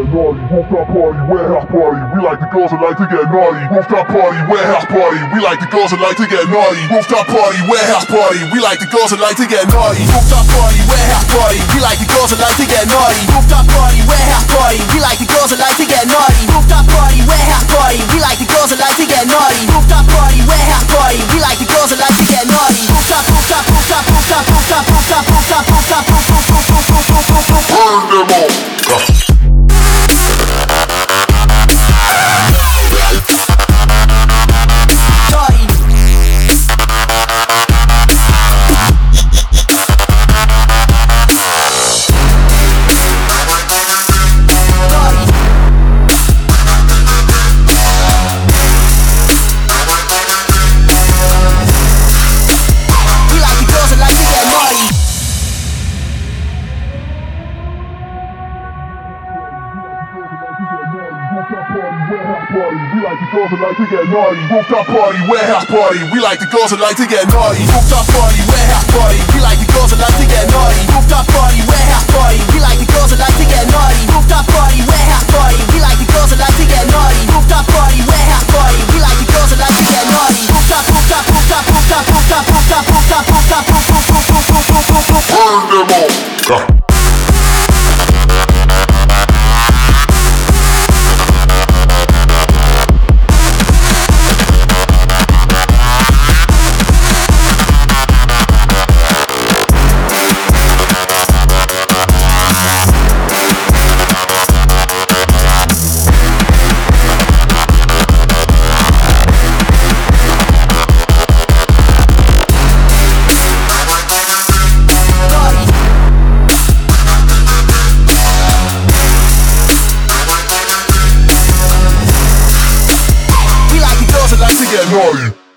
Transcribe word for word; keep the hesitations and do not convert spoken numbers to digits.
naughty. Rooftop party, warehouse party. We like the girls that like to get naughty. Rooftop party, warehouse party. We like the girls that like to get naughty. Rooftop party, warehouse party. We like the girls that like to get naughty. Rooftop party, warehouse party. We like the girls that like to get naughty. Rooftop party, warehouse party. We like the girls that like to get naughty. Rooftop party, warehouse party. We like the girls that like to get naughty. Rooftop party, warehouse party. We like the girls that like to get naughty. Rooftop, rooftop, rooftop, rooftop, rooftop, rooftop, rooftop, rooftop, rooftop, burn them all. We like the girls that like to get naughty. Rooftop party, warehouse party. We like the girls that like to get naughty. Rooftop party, warehouse party. We like the girls that like to get naughty. Rooftop party, warehouse party. We like the girls that like to get naughty. Rooftop party, warehouse party. We like the girls that like to get naughty. Rooftop party, warehouse party. We like the girls that like to get naughty. Rooftop, rooftop, rooftop, rooftop, rooftop, rooftop, rooftop, rooftop, rooftop, burn them all. Get naughty.